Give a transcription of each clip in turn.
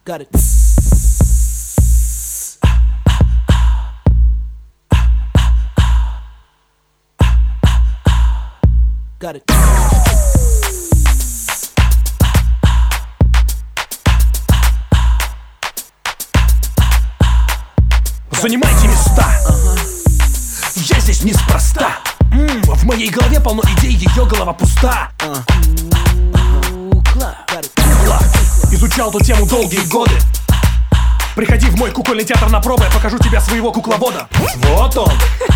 Got it. Got it. Занимайте места. Я здесь неспроста. В моей голове полно идей, ее голова пуста. Кукла. Изучал эту тему долгие годы. Приходи в мой кукольный театр на пробы, я покажу тебе своего кукловода. Вот он.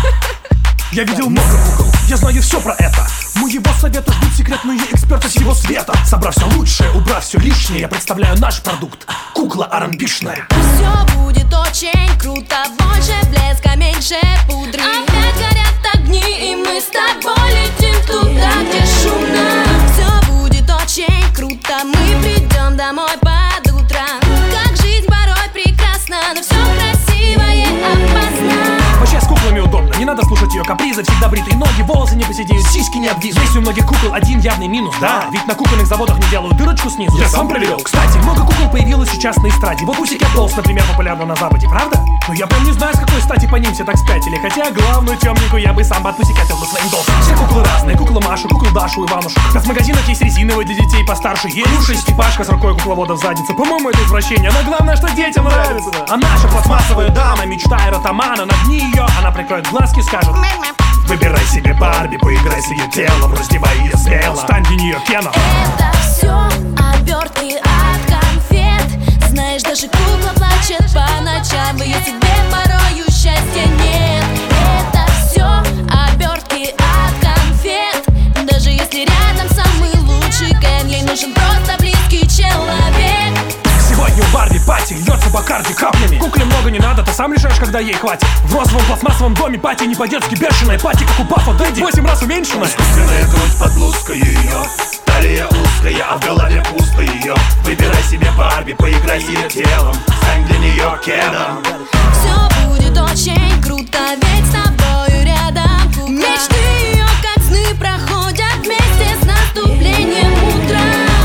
Я видел много кукол, я знаю все про это. Моего совета ждут секретные эксперты всего света. Собрав все лучшее, убрав все лишнее, я представляю наш продукт. Кукла R&B-шная. Все будет очень круто, больше блеска, меньше пудры. Опять горят огни, и мы с тобой летим туда, где шумно. Все будет очень круто, мы придем домой под утро. Как жизнь порой прекрасна, но все красивое опасно. Вообще с куклами удобно, не надо слушать ее капризы. Всегда бритые ноги, волосы не посидеют, сиськи не обвиснут. Есть у многих кукол один явный минус, да. Ведь на кукольных заводах не делают дырочку снизу. Я сам проверил. Кстати, много кукол появилось сейчас на эстраде. Вот Pussycat Dolls, например, популярна на западе, правда? Но я прям не знаю, с какой стати по ним все так спятили. Хотя главную темнику я бы сам подпусикатил бы своим долсом. Все куклы разные, кукла Машу, куклу Дашу, Иванушу. В магазинах есть резиновые для детей постарше. Елюша и Степашка с рукой кукловода в заднице. По-моему, это извращение, но главное, что детям нравится. А наша пластмассовая дама, мечта эротомана, над ней ее она прикроет глазки, скажет: выбирай себе Барби, поиграй с ее телом, раздевай ее смело, стань для нее Кеном. Это все обертки от конфет. Знаешь, даже кукла плачет по ночам, в ее судьбе порою счастья нет. Это все обертки от конфет. Даже если рядом самый лучший Кен, ей нужен просто близкий человек. Сегодня у Барби пати, льется Бакарди каплями. Кукле много не надо, ты сам решаешь, когда ей хватит. В розовом пластмассовом доме пати не по-детски бешеная. Пати, как у Пафа Дэдди, 8 раз уменьшенная. Искусственная грудь под блузкой ее, талия узкая, а в голове пусто ее. Выбирай себе Барби, поиграй с ее телом, стань для нее Кеном. Все будет очень круто, ведь с тобою рядом кукла. Мечты ее, как сны, проходят вместе с наступлением утра.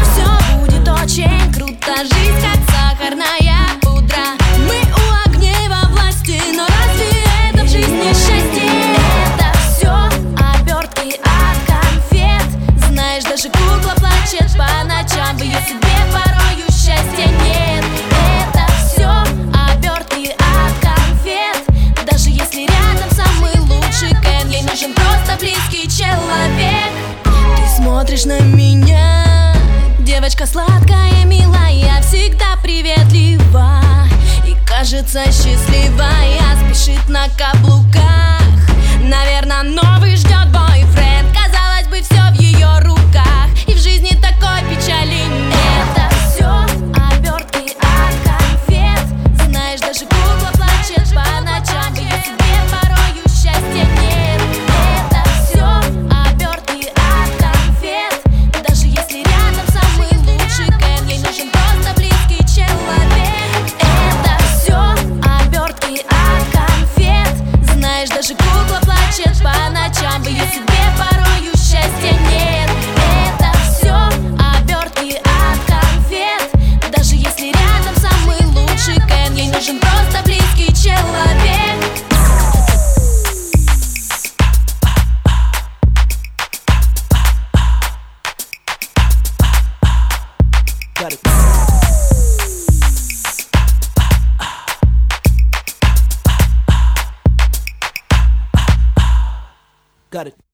Все будет очень круто, жизнь как сахарная пудра. Мы у огней во власти, но разве это в жизни счастье? Это все обертки от конфет. Знаешь, даже кукла плачет по ночам, в ее судьбе порою счастья нет. Это все обертки от конфет. Даже если рядом самый лучший Кен, ей нужен просто близкий человек. Ты смотришь на меня, девочка сладкая, милая, всегда приветлива и кажется счастливая, спешит на каблуках. Наверное, новый ждет бойфренд. Казалось бы, все в ее руках, и в жизни такой печали нет. Это все обертки от конфет. Знаешь, даже кукла плачет по ночам, в ее судьбе порою счастья нет. Это все обертки от конфет. Даже если рядом самый лучший Кен, ей нужен просто близкий человек. Это все обертки от конфет. Знаешь, даже кукла плачет по ночам, в ее судьбе порою счастья нет. Это все обертки от конфет. Даже если рядом самый лучший Кен, ей нужен просто близкий человек. Got it. Got it.